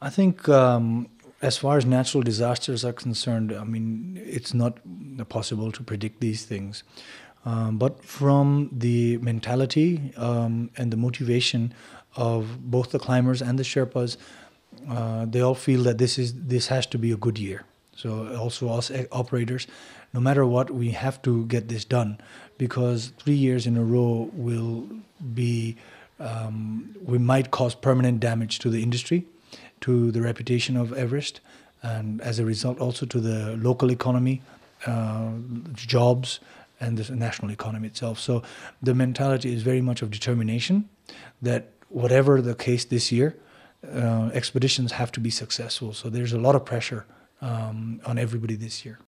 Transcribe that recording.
I think as far as natural disasters are concerned, I mean, it's not possible to predict these things. But from the mentality and the motivation of both the climbers and the Sherpas, they all feel that this has to be a good year. So also us operators, no matter what, we have to get this done because 3 years in a row will be we might cause permanent damage to the industry, to the reputation of Everest, and as a result also to the local economy, jobs, and the national economy itself. So the mentality is very much of determination that whatever the case this year, expeditions have to be successful. So there's a lot of pressure on everybody this year.